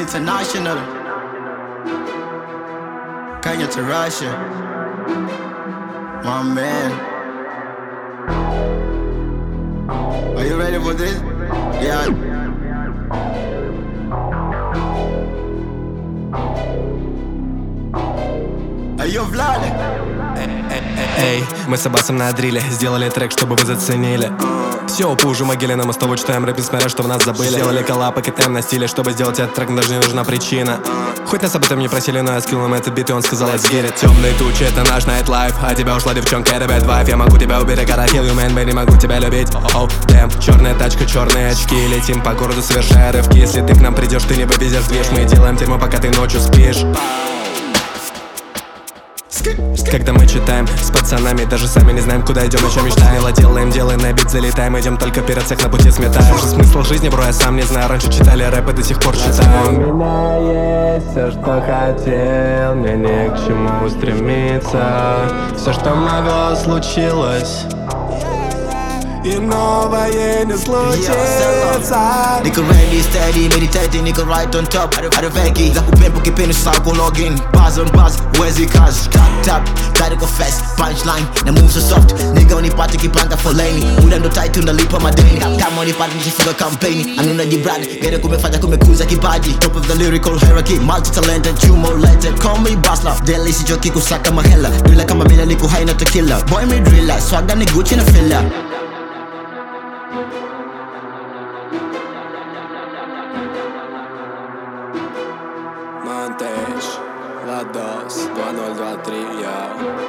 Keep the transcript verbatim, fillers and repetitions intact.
international. Kenya to Russia. My man. Are you ready for this? Yeah. Are you Vlad? Эй, мы с Аббасом на дриле сделали трек, чтобы вы заценили. Все, по уже могиле на мостовой читаем рэп, несмотря, что в нас забыли. Сделали коллап и КТМ на стиле, чтобы сделать этот трек, даже не нужна причина. Хоть нас об этом не просили, но я скинул им этот бит, и он сказал let's get it. Темные тучи, это наш найтлайф, а тебя ушла девчонка, это bad vibe. Я могу тебя уберечь, gotta kill you, man, baby, могу тебя любить. Oh, damn, черная тачка, черные очки, летим по городу, совершая рывки. Если ты к нам придешь, ты не вывезешь движ, мы делаем термо, пока ты ночью спишь. Когда мы читаем с пацанами, даже сами не знаем, куда идем, о чем мечтаем. Смело делаем, делаем на бит, залетаем, идем только вперед, всех на пути сметаем. Уже смысл жизни, бро, я сам не знаю. Раньше читали рэп и до сих пор читаем. У меня есть все, что хотел, мне не к чему стремиться. Все, что могло, случилось, и новое не случится. Nigga ready, steady, meditating, nigga right on top. Are veggie, za kupempo kipeni sasa ku login. Buzz on buzz, where's the cuz? Tap, gotta go fast, punchline, na moves so soft. Nigga unipata kipanga foleni. Muda ndo tight unalipa madeni. Kama unipata nishifunga campaign. Anuna jibrand, gere kumefanya kumekuza kipaji. Top of the lyrical hierarchy, multi-talented, cumulated. Call me Basla, daily sijoki kusaka mahela. Drilla kama mina niku haina tequila. Boy me driller, swagga ni Gucci na filler. Montage, Vlados, два ноль два три, я